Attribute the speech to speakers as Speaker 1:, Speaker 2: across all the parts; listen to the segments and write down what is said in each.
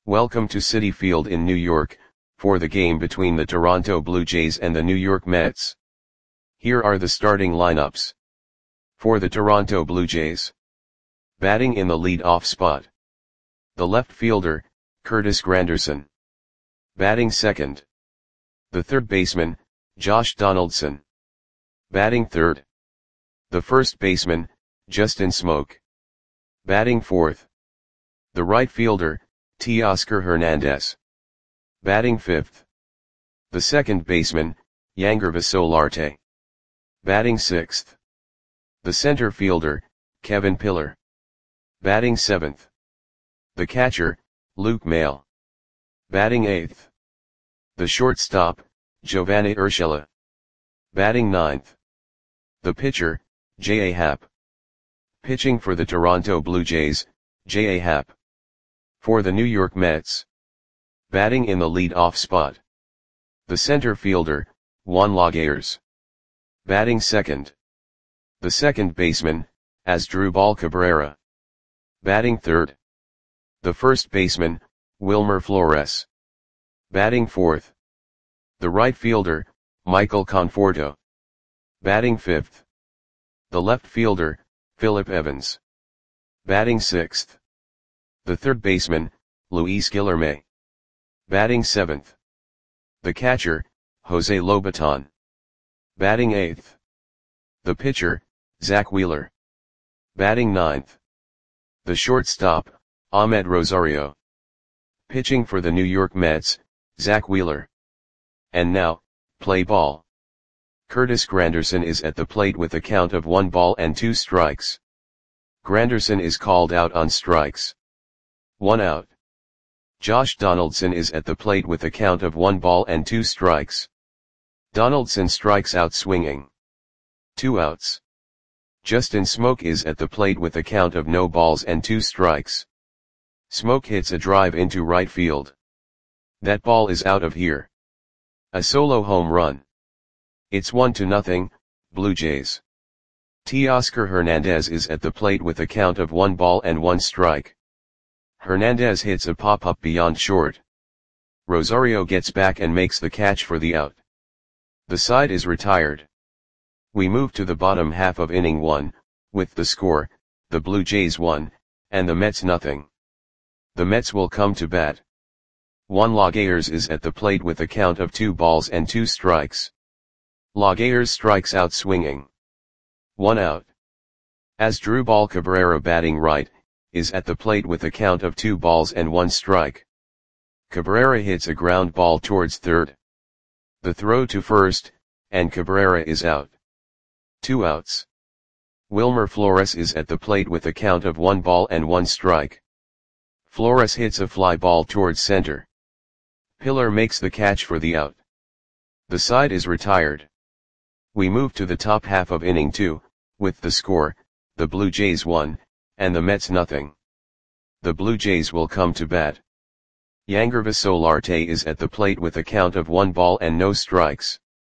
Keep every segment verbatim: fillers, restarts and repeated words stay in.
Speaker 1: Welcome to Citi Field in New York, for the game between the Toronto Blue Jays and the New York Mets. Here are the starting lineups. For the Toronto Blue Jays. Batting in the lead-off spot. The left fielder, Curtis Granderson. Batting second. The third baseman, Josh Donaldson. Batting third. The first baseman, Justin Smoak. Batting fourth. The right fielder, Teoscar Hernandez. Batting fifth. The second baseman, Yangervis Solarte. Batting sixth. The center fielder, Kevin Pillar. Batting seventh. The catcher, Luke Maile. Batting eighth. The shortstop, Giovanni Urshela. Batting ninth. The pitcher, J A. Happ. Pitching for the Toronto Blue Jays, J A. Happ. For the New York Mets. Batting in the lead-off spot. The center fielder, Juan Lagares. Batting second. The second baseman, Asdrubal Cabrera. Batting third. The first baseman, Wilmer Flores. Batting fourth. The right fielder, Michael Conforto. Batting fifth. The left fielder, Phillip Evans. Batting sixth. The third baseman, Luis Guillorme. Batting seventh. The catcher, Jose Lobaton. Batting eighth. The pitcher, Zach Wheeler. Batting ninth. The shortstop, Ahmed Rosario. Pitching for the New York Mets, Zach Wheeler. And now, play ball. Curtis Granderson is at the plate with a count of one ball and two strikes. Granderson is called out on strikes. One out. Josh Donaldson is at the plate with a count of one ball and two strikes. Donaldson strikes out swinging. Two outs. Justin Smoak is at the plate with a count of no balls and two strikes. Smoak hits a drive into right field. That ball is out of here. A solo home run. It's one to nothing, Blue Jays. Teoscar Hernandez is at the plate with a count of one ball and one strike. Hernandez hits a pop-up beyond short. Rosario gets back and makes the catch for the out. The side is retired. We move to the bottom half of inning one, with the score, the Blue Jays one, and the Mets nothing. The Mets will come to bat. Juan Lagares is at the plate with a count of two balls and two strikes. Lagares strikes out swinging. One out. Asdrubal Cabrera batting right, is at the plate with a count of two balls and one strike. Cabrera hits a ground ball towards third. The throw to first, and Cabrera is out. Two outs. Wilmer Flores is at the plate with a count of one ball and one strike. Flores hits a fly ball towards center. Pillar makes the catch for the out. The side is retired. We move to the top half of inning two, with the score, the Blue Jays one, and the Mets nothing. The Blue Jays will come to bat. Yangervis Solarte is at the plate with a count of one ball and no strikes.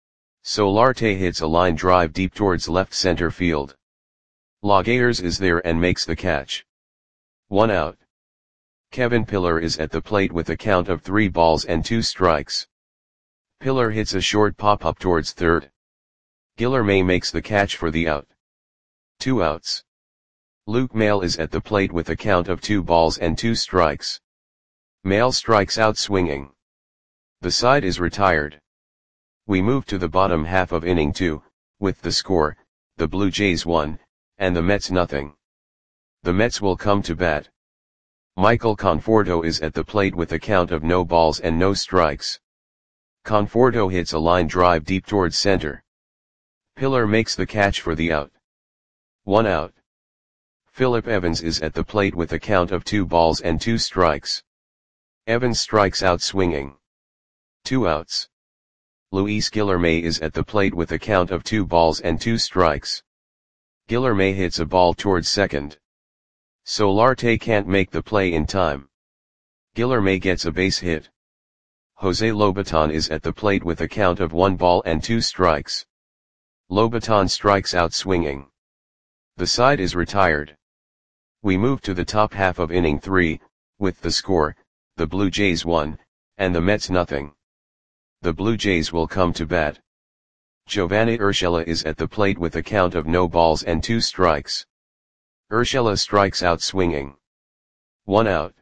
Speaker 1: Solarte hits a line drive deep towards left center field. Lagares is there and makes the catch. One out. Kevin Pillar is at the plate with a count of three balls and two strikes. Pillar hits a short pop-up towards third. Guillorme makes the catch for the out. Two outs. Luke Maile is at the plate with a count of two balls and two strikes. Maile strikes out swinging. The side is retired. We move to the bottom half of inning two, with the score, the Blue Jays one, and the Mets nothing. The Mets will come to bat. Michael Conforto is at the plate with a count of no balls and no strikes. Conforto hits a line drive deep towards center. Pillar makes the catch for the out. One out. Phillip Evans is at the plate with a count of two balls and two strikes. Evans strikes out swinging. Two outs. Luis Guillorme is at the plate with a count of two balls and two strikes. Guillorme hits a ball towards second. Solarte can't make the play in time. Guillorme gets a base hit. Jose Lobaton is at the plate with a count of one ball and two strikes. Lobaton strikes out swinging. The side is retired. We move to the top half of inning three, with the score, the Blue Jays one, and the Mets nothing. The Blue Jays will come to bat. Giovanni Urshela is at the plate with a count of no balls and two strikes. Urshela strikes out swinging. One out.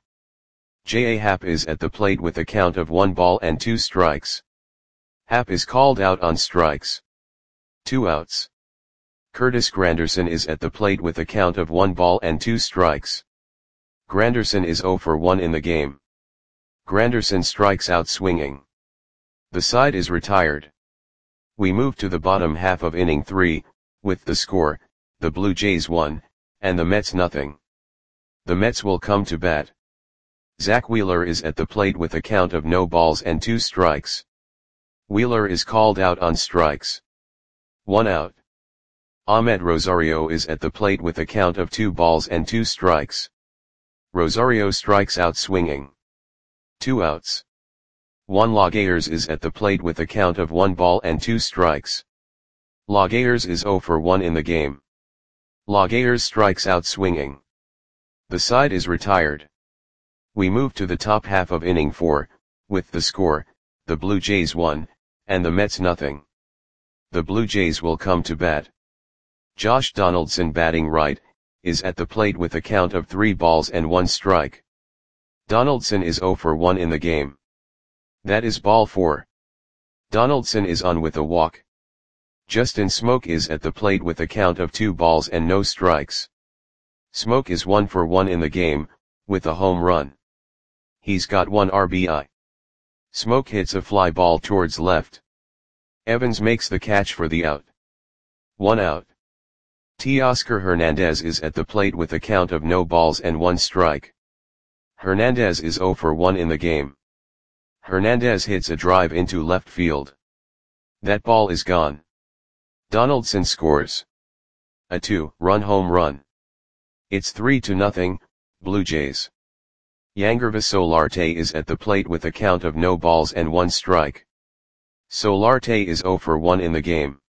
Speaker 1: J A. Happ is at the plate with a count of one ball and two strikes. Happ is called out on strikes. Two outs. Curtis Granderson is at the plate with a count of one ball and two strikes. Granderson is zero for one in the game. Granderson strikes out swinging. The side is retired. We move to the bottom half of inning three, with the score, the Blue Jays one, and the Mets nothing. The Mets will come to bat. Zach Wheeler is at the plate with a count of no balls and two strikes. Wheeler is called out on strikes. One out. Ahmed Rosario is at the plate with a count of two balls and two strikes. Rosario strikes out swinging. Two outs. Juan Lagares is at the plate with a count of one ball and two strikes. Lagares is zero for one in the game. Lagares strikes out swinging. The side is retired. We move to the top half of inning four, with the score, the Blue Jays one, and the Mets nothing. The Blue Jays will come to bat. Josh Donaldson, batting right, is at the plate with a count of three balls and one strike. Donaldson is zero for one in the game. That is ball four. Donaldson is on with a walk. Justin Smoak is at the plate with a count of two balls and no strikes. Smoak is one for one in the game, with a home run. He's got one R B I. Smoak hits a fly ball towards left. Evans makes the catch for the out. One out. Teoscar Hernandez is at the plate with a count of no balls and one strike. Hernandez is zero for one in the game. Hernandez hits a drive into left field. That ball is gone. Donaldson scores a two-run home run. It's three to nothing, Blue Jays. Yangervis Solarte is at the plate with a count of no balls and one strike. Solarte is zero for one in the game.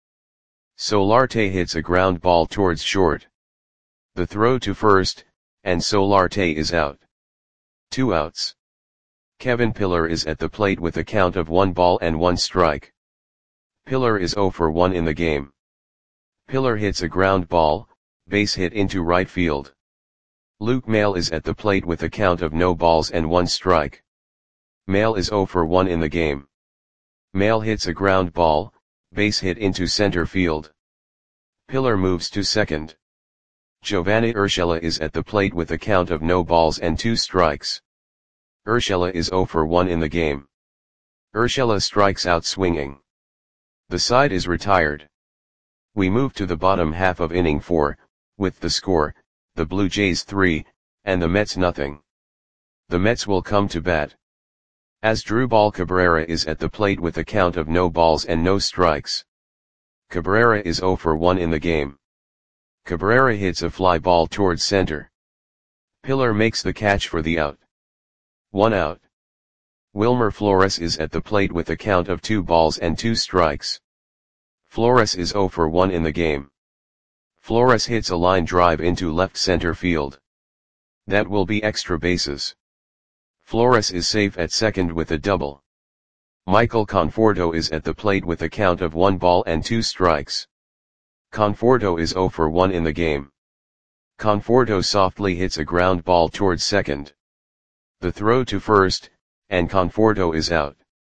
Speaker 1: Solarte hits a ground ball towards short. The throw to first, and Solarte is out. Two outs. Kevin Pillar is at the plate with a count of one ball and one strike. Pillar is zero for one in the game. Pillar hits a ground ball, base hit into right field. Luke Maile is at the plate with a count of no balls and one strike. Maile is zero for one in the game. Maile hits a ground ball, base hit into center field. Pillar moves to second. Giovanni Urshela is at the plate with a count of no balls and two strikes. Urshela is zero for one in the game. Urshela strikes out swinging. The side is retired. We move to the bottom half of inning four, with the score, the Blue Jays three, and the Mets nothing. The Mets will come to bat. Asdrubal Cabrera is at the plate with a count of no balls and no strikes. Cabrera is zero for one in the game. Cabrera hits a fly ball towards center. Pillar makes the catch for the out. One out. Wilmer Flores is at the plate with a count of two balls and two strikes. Flores is zero for one in the game. Flores hits a line drive into left center field. That will be extra bases. Flores is safe at second with a double. Michael Conforto is at the plate with a count of one ball and two strikes. Conforto is zero for one in the game. Conforto softly hits a ground ball towards second. The throw to first, and Conforto is out.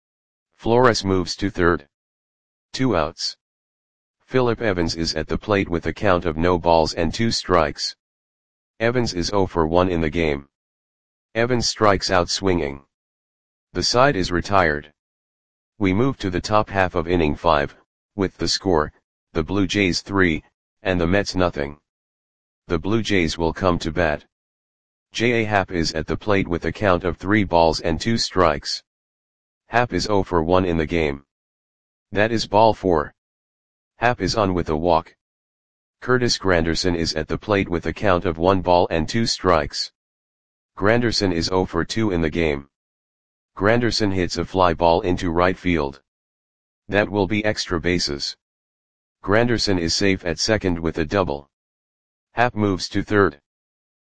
Speaker 1: Flores moves to third. Two outs. Philip Evans is at the plate with a count of no balls and two strikes. Evans is zero for one in the game. Evans strikes out swinging. The side is retired. We move to the top half of inning five, with the score, the Blue Jays three, and the Mets nothing. The Blue Jays will come to bat. J A. Happ is at the plate with a count of three balls and two strikes. Happ is zero for one in the game. That is ball four. Happ is on with a walk. Curtis Granderson is at the plate with a count of one ball and two strikes. Granderson is zero for two in the game. Granderson hits a fly ball into right field. That will be extra bases. Granderson is safe at second with a double. Happ moves to third.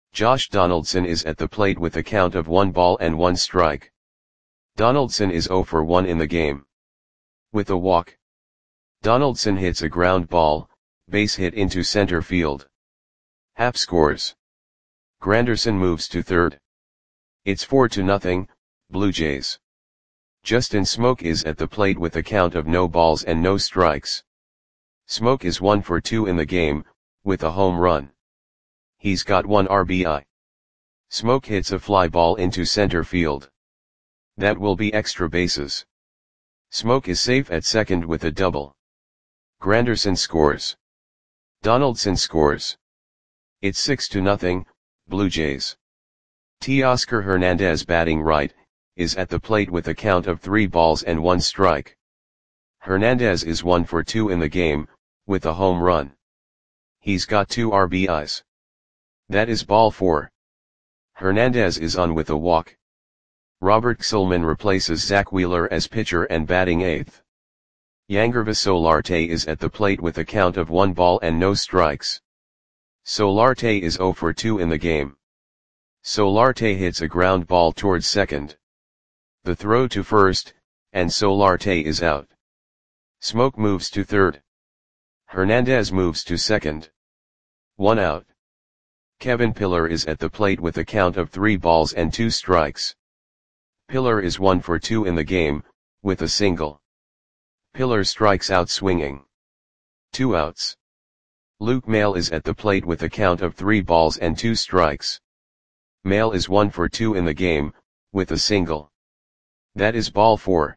Speaker 1: Josh Donaldson is at the plate with a count of one ball and one strike. Donaldson is zero for one in the game. With a walk. Donaldson hits a ground ball, base hit into center field. Happ scores. Granderson moves to third. It's four to nothing, Blue Jays. Justin Smoak is at the plate with a count of no balls and no strikes. Smoak is one for two in the game, with a home run. He's got one R B I. Smoak hits a fly ball into center field. That will be extra bases. Smoak is safe at second with a double. Granderson scores. Donaldson scores. It's six to nothing, Blue Jays. Teoscar Hernandez, batting right, is at the plate with a count of three balls and one strike. Hernandez is one for two in the game, with a home run. He's got two R B Is. That is ball four. Hernandez is on with a walk. Robert Gsellman replaces Zach Wheeler as pitcher and batting eighth. Yangervis Solarte is at the plate with a count of one ball and no strikes. Solarte is zero for two in the game. Solarte hits a ground ball towards second. The throw to first, and Solarte is out. Smoak moves to third. Hernandez moves to second. One out. Kevin Pillar is at the plate with a count of three balls and two strikes. Pillar is one for two in the game, with a single. Pillar strikes out swinging. Two outs. Luke Maile is at the plate with a count of three balls and two strikes. Maile is one for two in the game, with a single. That is ball four.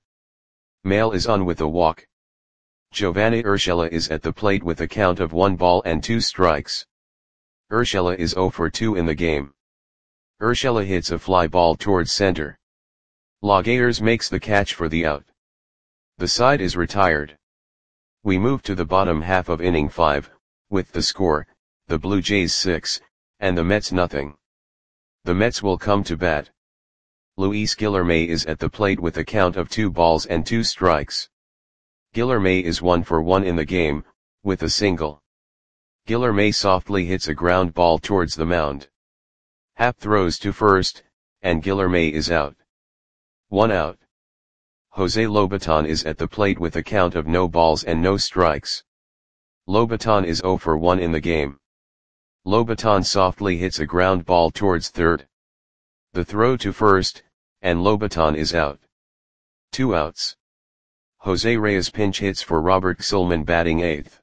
Speaker 1: Maile is on with a walk. Giovanni Urshela is at the plate with a count of one ball and two strikes. Urshela is zero for two in the game. Urshela hits a fly ball towards center. Laguerre makes the catch for the out. The side is retired. We move to the bottom half of inning five, with the score, the Blue Jays six, and the Mets nothing. The Mets will come to bat. Luis Guillorme is at the plate with a count of two balls and two strikes. Guillorme is one for one in the game, with a single. Guillorme softly hits a ground ball towards the mound. Happ throws to first, and Guillorme is out. One out. Jose Lobaton is at the plate with a count of no balls and no strikes. Lobaton is zero for one in the game. Lobaton softly hits a ground ball towards third. The throw to first, and Lobaton is out. Two outs. Jose Reyes pinch hits for Robert Gsellman, batting eighth.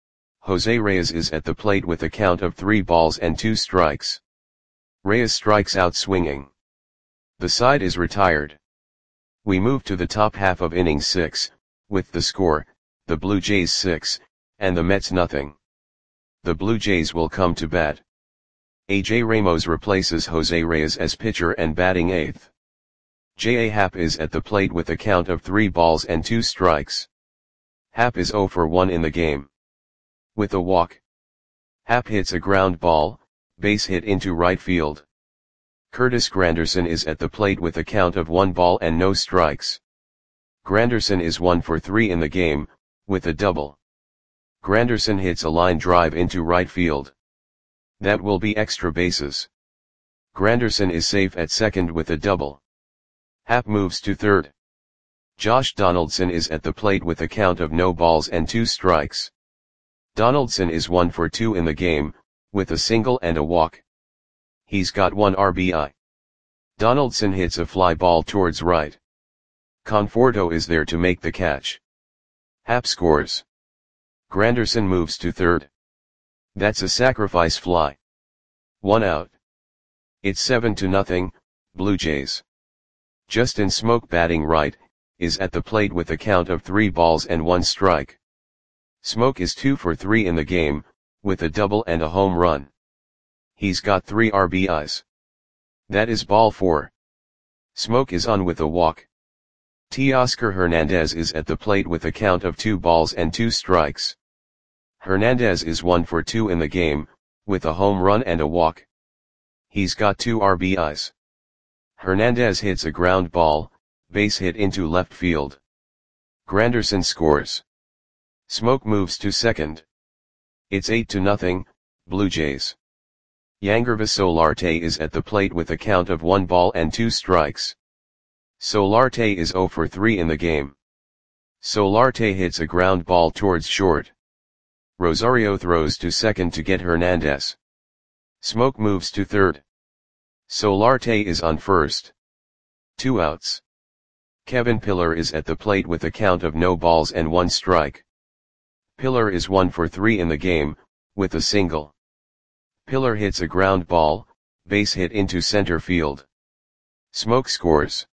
Speaker 1: Jose Reyes is at the plate with a count of three balls and two strikes. Reyes strikes out swinging. The side is retired. We move to the top half of inning six, with the score, the Blue Jays six, and the Mets nothing. The Blue Jays will come to bat. A J Ramos replaces Jose Reyes as pitcher and batting eighth. J A Happ is at the plate with a count of three balls and two strikes. Happ is zero for one in the game. With a walk. Happ hits a ground ball, base hit into right field. Curtis Granderson is at the plate with a count of one ball and no strikes. Granderson is one for three in the game, with a double. Granderson hits a line drive into right field. That will be extra bases. Granderson is safe at second with a double. Happ moves to third. Josh Donaldson is at the plate with a count of no balls and two strikes. Donaldson is one for two in the game, with a single and a walk. He's got one R B I. Donaldson hits a fly ball towards right. Conforto is there to make the catch. Happ scores. Granderson moves to third. That's a sacrifice fly. One out. It's seven to nothing, Blue Jays. Justin Smoak, batting right, is at the plate with a count of three balls and one strike. Smoak is two for three in the game, with a double and a home run. He's got three R B Is. That is ball four. Smoak is on with a walk. Teoscar Hernandez is at the plate with a count of two balls and two strikes. Hernandez is one for two in the game, with a home run and a walk. He's got two R B Is. Hernandez hits a ground ball, base hit into left field. Granderson scores. Smoak moves to second. It's eight to nothing, Blue Jays. Yangervis Solarte is at the plate with a count of one ball and two strikes. Solarte is zero for three in the game. Solarte hits a ground ball towards short. Rosario throws to second to get Hernandez. Smoke moves to third. Solarte is on first. Two outs. Kevin Pillar is at the plate with a count of no balls and one strike. Pillar is one for three in the game, with a single. Pillar hits a ground ball, base hit into center field. Smoke scores.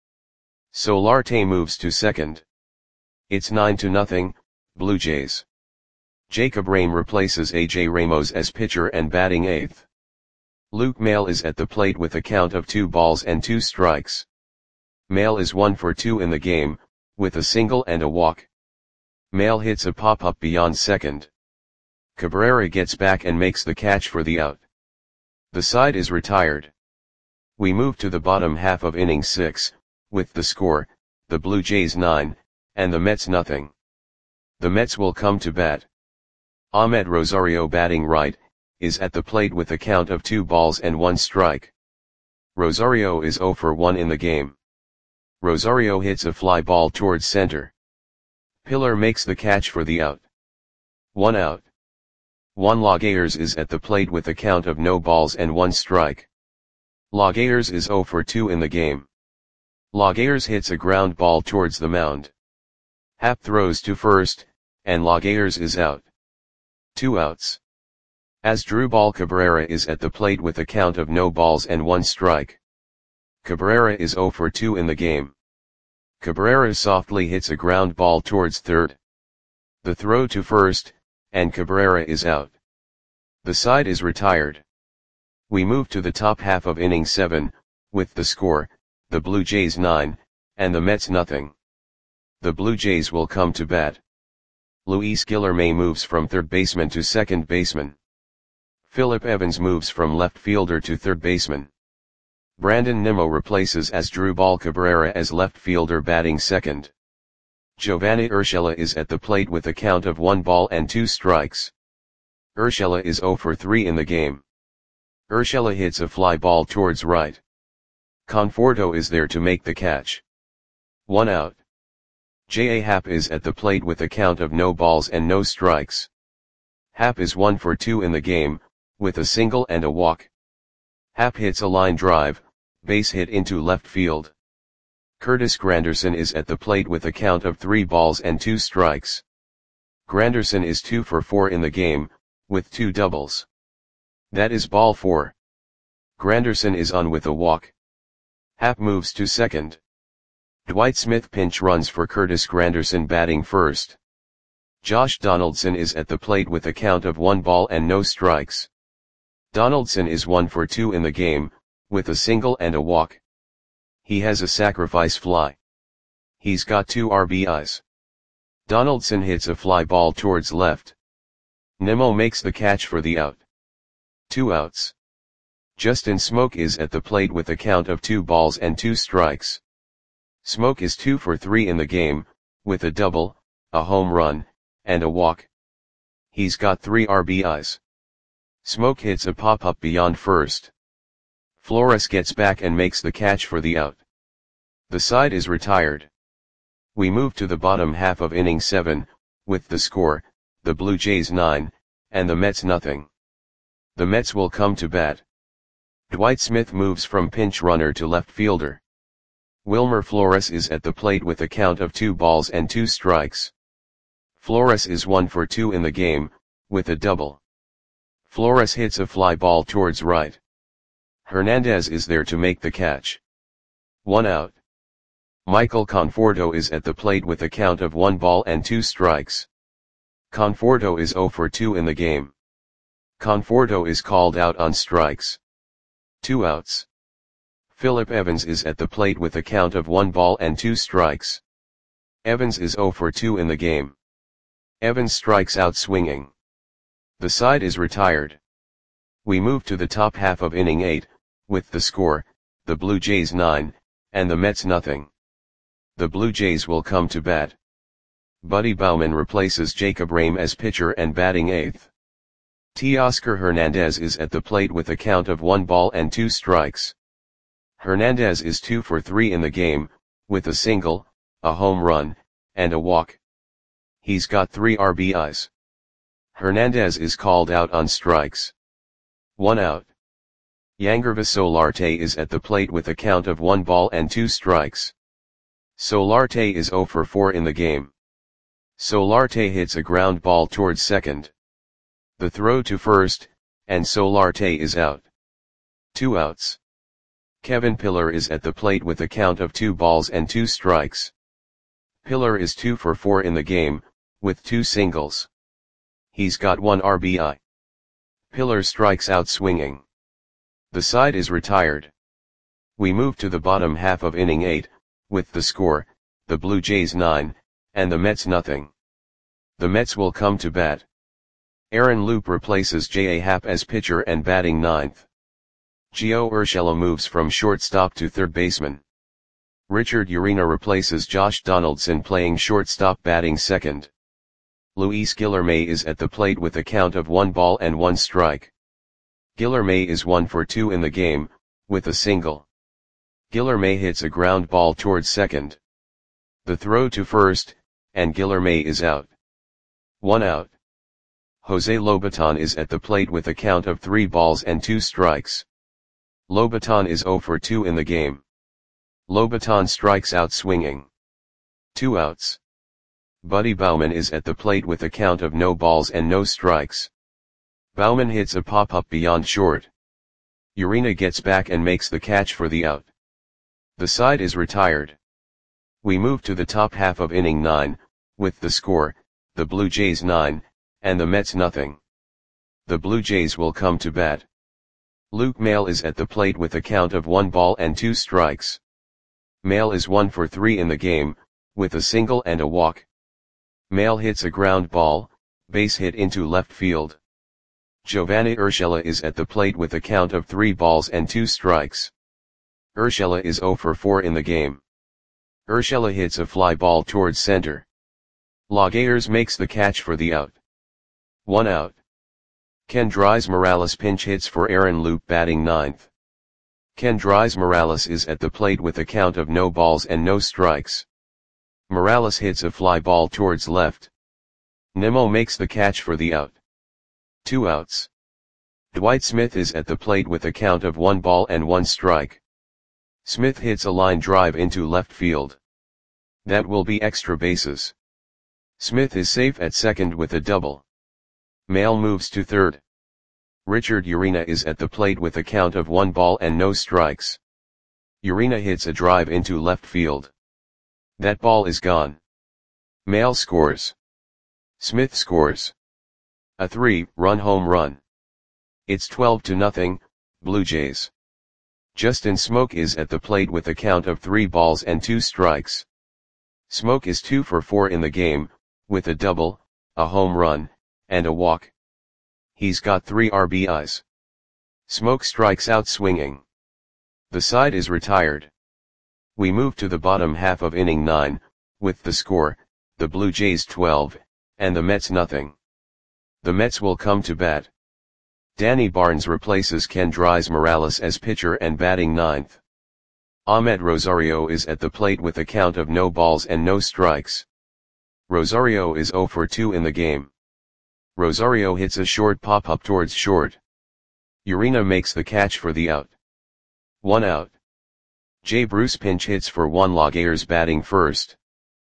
Speaker 1: Solarte moves to second. It's nine to nothing, Blue Jays. Jacob Rame replaces A J Ramos as pitcher and batting eighth. Luke Maile is at the plate with a count of two balls and two strikes. Maile is one for two in the game, with a single and a walk. Maile hits a pop-up beyond second. Cabrera gets back and makes the catch for the out. The side is retired. We move to the bottom half of inning six, with the score, the Blue Jays nine, and the Mets nothing. The Mets will come to bat. Ahmed Rosario, batting right, is at the plate with a count of two balls and one strike. Rosario is zero for one in the game. Rosario hits a fly ball towards center. Pillar makes the catch for the out. One out. Juan Laguerre is at the plate with a count of no balls and one strike. Laguerre is zero for two in the game. Laguerre hits a ground ball towards the mound. Happ throws to first, and Laguerre is out. Two outs. Asdrubal Cabrera is at the plate with a count of no balls and one strike. Cabrera is zero for two in the game. Cabrera softly hits a ground ball towards third. The throw to first, and Cabrera is out. The side is retired. We move to the top half of inning seven, with the score, the Blue Jays nine, and the Mets nothing. The Blue Jays will come to bat. Luis Guillorme moves from third baseman to second baseman. Philip Evans moves from left fielder to third baseman. Brandon Nimmo replaces Asdrubal Cabrera as left fielder, batting second. Giovanni Urshela is at the plate with a count of one ball and two strikes. Urshela is zero for three in the game. Urshela hits a fly ball towards right. Conforto is there to make the catch. One out. J A Happ is at the plate with a count of no balls and no strikes. Happ is one for two in the game, with a single and a walk. Happ hits a line drive, base hit into left field. Curtis Granderson is at the plate with a count of three balls and two strikes. Granderson is two for four in the game, with two doubles. That is ball four. Granderson is on with a walk. Happ moves to second. Dwight Smith pinch runs for Curtis Granderson, batting first. Josh Donaldson is at the plate with a count of one ball and no strikes. Donaldson is one for two in the game, with a single and a walk. He has a sacrifice fly. He's got two R B Is. Donaldson hits a fly ball towards left. Nimmo makes the catch for the out. Two outs. Justin Smoke is at the plate with a count of two balls and two strikes. Smoke is two for three in the game, with a double, a home run, and a walk. He's got three R B Is. Smoke hits a pop-up beyond first. Flores gets back and makes the catch for the out. The side is retired. We move to the bottom half of inning seven, with the score, the Blue Jays nine, and the Mets nothing. The Mets will come to bat. Dwight Smith moves from pinch runner to left fielder. Wilmer Flores is at the plate with a count of two balls and two strikes. Flores is one for two in the game, with a double. Flores hits a fly ball towards right. Hernandez is there to make the catch. One out. Michael Conforto is at the plate with a count of one ball and two strikes. Conforto is zero for two in the game. Conforto is called out on strikes. Two outs. Philip Evans is at the plate with a count of one ball and two strikes. Evans is zero for two in the game. Evans strikes out swinging. The side is retired. We move to the top half of inning eight, with the score, the Blue Jays nine, and the Mets nothing. The Blue Jays will come to bat. Buddy Bauman replaces Jacob Rame as pitcher and batting eighth. Teoscar Hernandez is at the plate with a count of one ball and two strikes. Hernandez is two for three in the game, with a single, a home run, and a walk. He's got three R B Is. Hernandez is called out on strikes. One out. Yangervis Solarte is at the plate with a count of one ball and two strikes. Solarte is zero for four in the game. Solarte hits a ground ball towards second. The throw to first, and Solarte is out. Two outs. Kevin Pillar is at the plate with a count of two balls and two strikes. Pillar is two for four in the game, with two singles. He's got one R B I. Pillar strikes out swinging. The side is retired. We move to the bottom half of inning eight, with the score, the Blue Jays nine, and the Mets nothing. The Mets will come to bat. Aaron Loup replaces J A. Happ as pitcher and batting ninth. Gio Urshela moves from shortstop to third baseman. Richard Urena replaces Josh Donaldson playing shortstop batting second. Luis Guilherme is at the plate with a count of one ball and one strike. Guilherme is one for two in the game, with a single. Guilherme hits a ground ball towards second. The throw to first, and Guilherme is out. One out. Jose Lobaton is at the plate with a count of three balls and two strikes. Lobaton is zero for two in the game. Lobaton strikes out swinging. Two outs. Buddy Bauman is at the plate with a count of no balls and no strikes. Bauman hits a pop-up beyond short. Urena gets back and makes the catch for the out. The side is retired. We move to the top half of inning nine, with the score, the Blue Jays nine, and the Mets nothing. The Blue Jays will come to bat. Luke Maile is at the plate with a count of one ball and two strikes. Maile is one for three in the game, with a single and a walk. Maile hits a ground ball, base hit into left field. Giovanni Urshela is at the plate with a count of three balls and two strikes. Urshela is zero for four in the game. Urshela hits a fly ball towards center. Laguerre makes the catch for the out. One out. Kendrys Morales pinch hits for Aaron Loup batting ninth. Kendrys Morales is at the plate with a count of no balls and no strikes. Morales hits a fly ball towards left. Nimmo makes the catch for the out. Two outs. Dwight Smith is at the plate with a count of one ball and one strike. Smith hits a line drive into left field. That will be extra bases. Smith is safe at second with a double. Maile moves to third. Richard Urena is at the plate with a count of one ball and no strikes. Urena hits a drive into left field. That ball is gone. Maile scores. Smith scores. A three-run home run. It's twelve to nothing, Blue Jays. Justin Smoak is at the plate with a count of three balls and two strikes. Smoak is two for four in the game, with a double, a home run, and a walk. He's got three R B Is. Smoak strikes out swinging. The side is retired. We move to the bottom half of inning nine, with the score, the Blue Jays twelve, and the Mets nothing. The Mets will come to bat. Danny Barnes replaces Kendrys Morales as pitcher and batting ninth. Ahmed Rosario is at the plate with a count of no balls and no strikes. Rosario is zero for two in the game. Rosario hits a short pop-up towards short. Urena makes the catch for the out. One out. Jay Bruce pinch hits for Juan Laguerre batting first.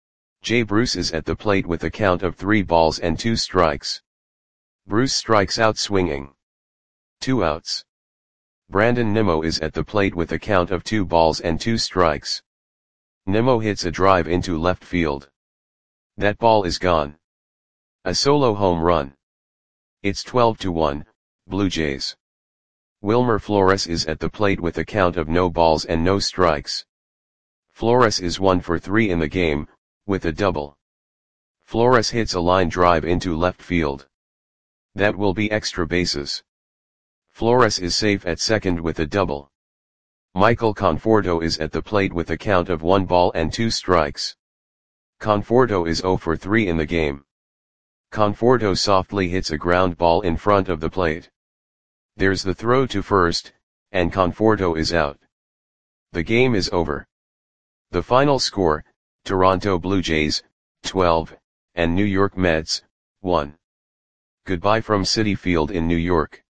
Speaker 1: Jay Bruce is at the plate with a count of three balls and two strikes. Bruce strikes out swinging. Two outs. Brandon Nimmo is at the plate with a count of two balls and two strikes. Nimmo hits a drive into left field. That ball is gone. A solo home run. It's twelve to one, Blue Jays. Wilmer Flores is at the plate with a count of no balls and no strikes. Flores is one for three in the game, with a double. Flores hits a line drive into left field. That will be extra bases. Flores is safe at second with a double. Michael Conforto is at the plate with a count of one ball and two strikes. Conforto is zero for three in the game. Conforto softly hits a ground ball in front of the plate. There's the throw to first, and Conforto is out. The game is over. The final score, Toronto Blue Jays, twelve, and New York Mets, one. Goodbye from Citi Field in New York.